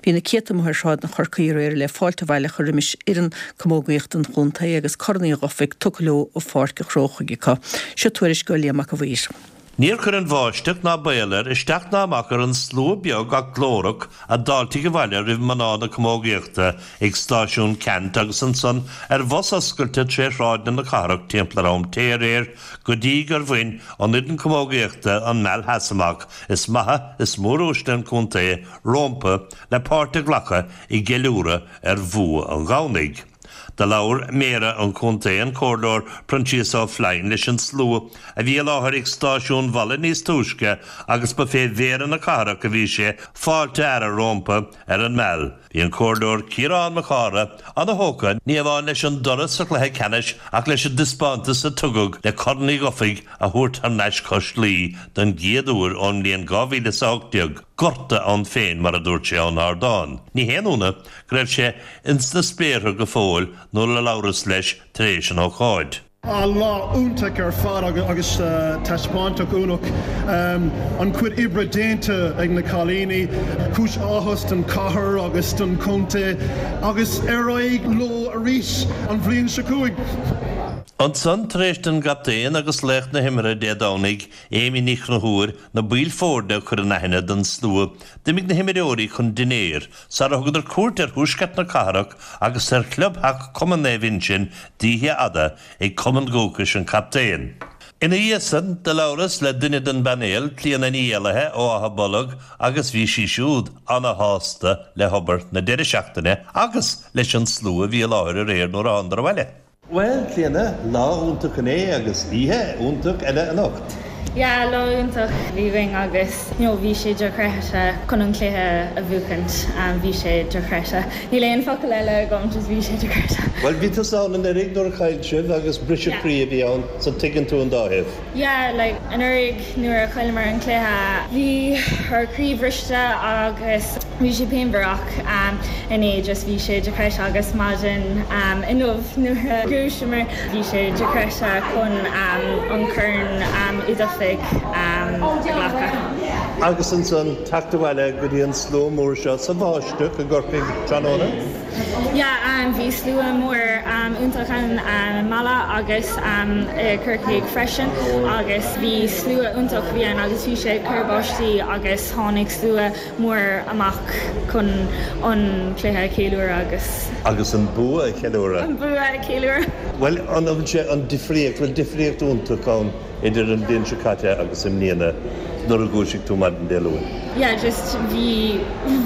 Bhí na cétam ar seád na chorcaíir le fáilte bhaile chu rimis iran commógaíocht an chuntaí agus cornaí gofig tucaló ó fáirce chróchaigh. Seo tuairis go léamach a bhír. Níor chur an bháisteach ná béalar isteach ná amach ar an slú beag ach glórach a dáltaí go bhaile rih maná na commógaíochta ag stáisiún Kent agus an son ar bhos oscailte tre ráidna na carach timplarám téir go dtí gur bhain an iad an commógaíochta an mell hasamach is maithe is mór óiste an chuntaí rompa le páirte ghlacha i geiliúra ar bhua an gánaigh. Da laur mera an chuntaí an córdóir Prontíos á Phlein leis an slú a bhí láthir ag stáisiún Bhaile níos túisce agus ba fé mhéra na carach a bhí sé fáilte ar a rompa ar an mell. Bhí an córdóir Ciarán Mac Chara an a hóca ní bháin leis an doras sa chluthe cenis ach leis an dispántas a tugad le cornaí gofig a thuairt an neis cos lí den géadúr ón líon 2008 gorta an féin mar a dúirt sé an Ardáin. Ní héanúna go raibh sé insta spéirthe go fóil nó le labhras leis tar éis an ócáid. Allah úntaach ar fad agus taispáintach únach an cuid ibre déanta ag na chalíní cúis áthas an cathair agus an cunta agus aig lo a rís an bhliain sa cuaig. An son tréist an gaptaíon agus lecht na himire déadánig éimi nich na húr na bíl fórda chur an aithne den slú dimig na himireorí chun dinéir sa a thugad ar cuairt ar thuaisceart na carach agus ar clubhach cuman na bhín díthe ada ag cuman gócais an captaíon. Ina dhéasan de labhras le duine den banéal clían na íalathe ó atha bollag agus bhí sí siúd anna hásta le hobart na deireadh seachtaine agus leis an slú a bhí láthir ar éir nóair andar bhaile. Well, Cliana, lá úntaach an é agus ihe úntaach eile anocht. Ja, lá úntaach bhí agus bhí sé de chreise chun an chluthe a bhuacant bhí sé de chreise. Ní léon focail eile gom just bhí sé de chreise. Well, bhí tú an rig nóair chaid siúd agus brise crí a bhí ann san tuigeann tú an dáibh. Ja, an rig nuair a chuil mar an chluthe bhí ar críomhriste agus bhí sé péimbeach in é just bhí sé de chreise agus maidin inmh nuair a grúisiomar bhí sé de chreise chun an churn idafig ghlacha. Agus an son tacta bhaile go dtí an sló mór seo sa bháisteach a gcorpaigh tróna? Ja, bhí slú mór úntaach an mala agus curcaigh freisin agus bhí slú úntaach bhíon agus bhí sé churbáistí agus tháinig slú mór amach chun an chluthe céiliúr agus. Agus an bua céiliúra? An bua céiliúr. Well, an difríocht úntaach an idir an bhíon sicáte agus im níana nóair a gúisigh tú mar an déalúin. Ja, just bhí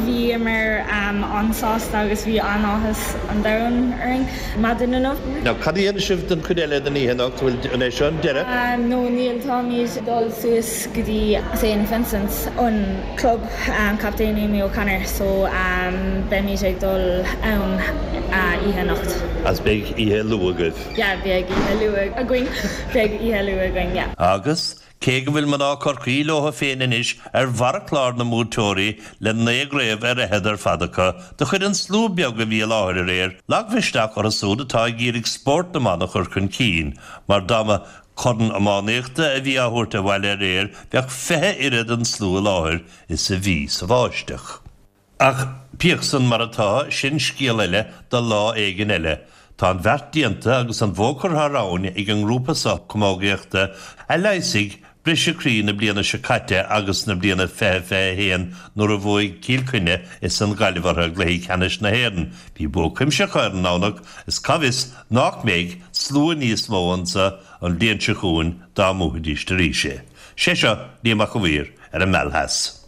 mar ansásta agus bhí anáthas an dain aring maidin anmh. Now, cad dhéana sibh den chuile den íhéanacht bhfuil an é seo an deire? No, níl táimid dul suas go dtí St. Vincent's an club captain Amy O'Connor, so beimid ag dul ann íhéanacht. As beag ihe lua goibh? Ja, beag ihe lua a going. Beag ihe lua a going, ja. Agus cé go bhfuil man á corcaí lotha féin inis ar bharaclár na mútóirí le néagréibh ar a heidir fadacha do chuir an slú beag go bhí láthir ar éir leaghbhisteach ar a súd atá gírig sport na mana chur chun cín mar dáma chun amánaíochta a bhí áthúirta bhaile ar éir beag fethe irid an slú láthir is a bhí sa bháisteach. Ach píochsan mar atá sin scéal eile do lá éigean eile. Tá an bheirt díanta agus an bhócar thrán ag an grúpasa commógaíochta a leisig brise crí na bliana sicáte agus na bliana fé héan nuair a bhfuil cílcuine is an gaiilehhartha gluí ceannis na héan. Bhí bócaim se chuir an nánach is cabhis nach méid slúa níos móhansa an líon se chuún dá múthadíiste ríise. Sé seo líamach go bhír ar an mellthas.